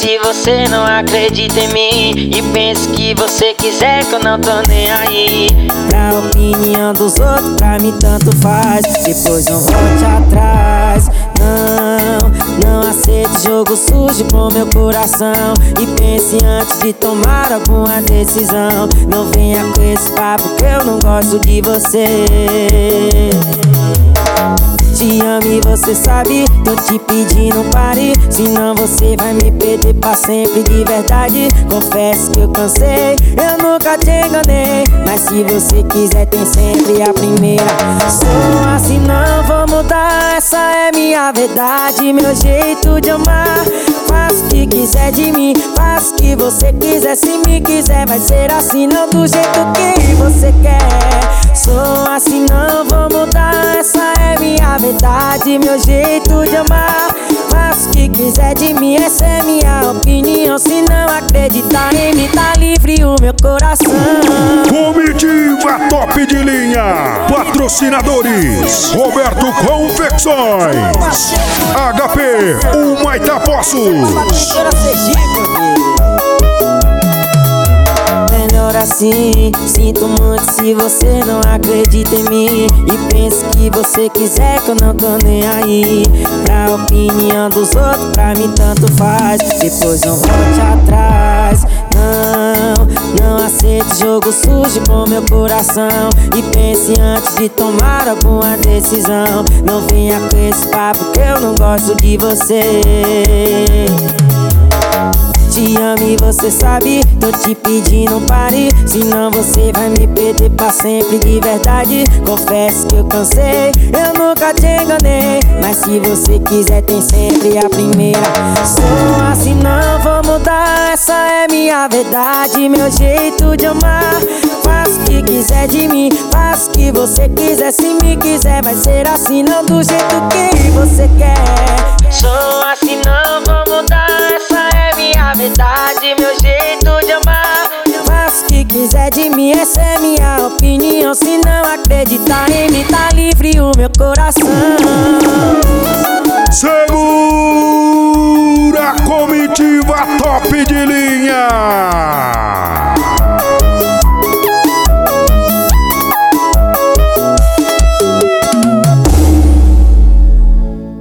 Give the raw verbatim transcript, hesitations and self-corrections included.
se você não acredita em mim e pensa que você quiser que eu não tô nem aí. Pra opinião dos outros, pra mim tanto faz. Depois não volte atrás. Não, não aceite jogo sujo com meu coração. E pense antes de tomar alguma decisão. Não venha com esse papo que eu não gosto de você. Te amo e você sabe, tô te pedindo pare. Senão você vai me perder pra sempre de verdade. Confesso que eu cansei, eu nunca te enganei. Mas se você quiser tem sempre a primeira. Sou assim, não vou mudar, essa é minha verdade. Meu jeito de amar, faço o que quiser de mim. Faço o que você quiser, se me quiser vai ser assim, não do jeito que você quer. Sou assim, não vou mudar, essa é minha verdade, meu jeito de amar. Faço o que quiser de mim, essa é minha opinião. Se não acreditar em mim, tá livre o meu coração. Comitiva top de linha. Patrocinadores Roberto Confecções, H P, o Maita Poços. Melhor assim, sinto muito se você não acredita em mim e pensa que você quiser que eu não tô nem aí. Pra opinião dos outros, pra mim tanto faz. Depois não volte atrás. Não, não aceite jogo sujo com meu coração. E pense antes de tomar alguma decisão. Não venha com esse papo que eu não gosto de você. Te amo e você sabe, tô te pedindo pare. Senão você vai me perder pra sempre de verdade. Confesso que eu cansei, eu nunca te enganei. Mas se você quiser tem sempre a primeira. Sou assim, não vou mudar, essa é minha verdade, meu jeito de amar. Faço o que quiser de mim, faço o que você quiser, se me quiser vai ser assim, não do jeito que você quer. Sou assim, não vou mudar, essa é minha verdade, meu jeito de amar. Faço o que quiser de mim, essa é minha opinião. Se não acreditar em mim, tá livre o meu coração. Segura a comitiva top de linha.